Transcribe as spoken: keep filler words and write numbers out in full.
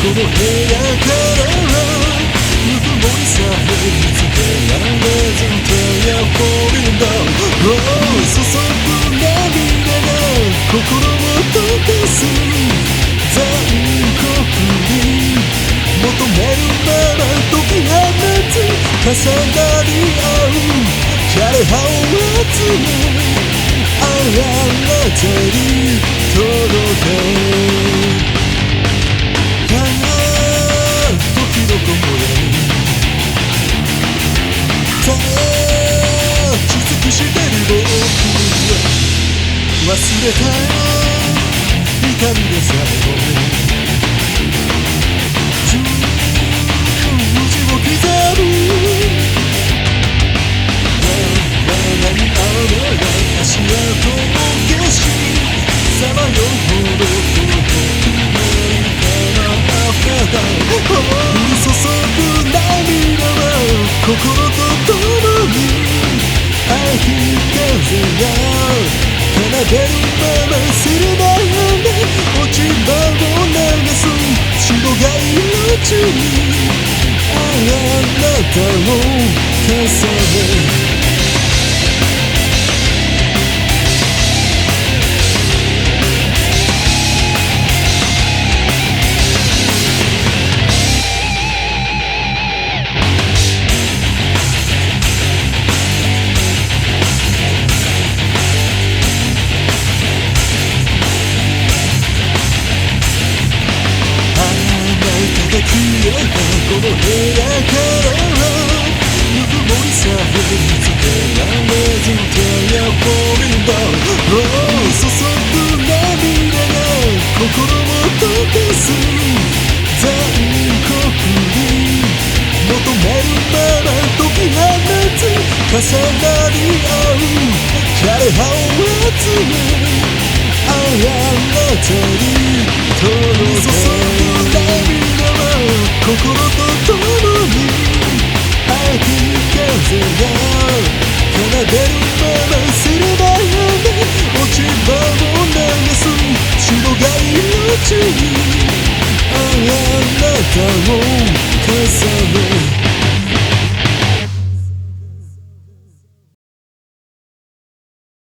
この部屋からぬくもりさえ見つけられず手やフォーリンダウン注ぐ涙が心を溶かす残酷に求めるまま解き放つ重なり合う枯葉を集めあなたに届けどこまで立ち尽くしてる僕は忘れた痛みでさえも十字を刻む長い雨が足跡を消しさまようほど遠くないからあった降り注ぐ涙は心と共に秋風が奏でるままするまで落ち葉を流す白が命にあなたを重ねこの部屋からぬくもりさえ見つけられず手やフォーリンダウン注ぐ涙が心を溶かす残酷に求めるまま解き放つ重なり合う枯葉を集めあなたに届け注ぐ涙心と共に秋風が奏でる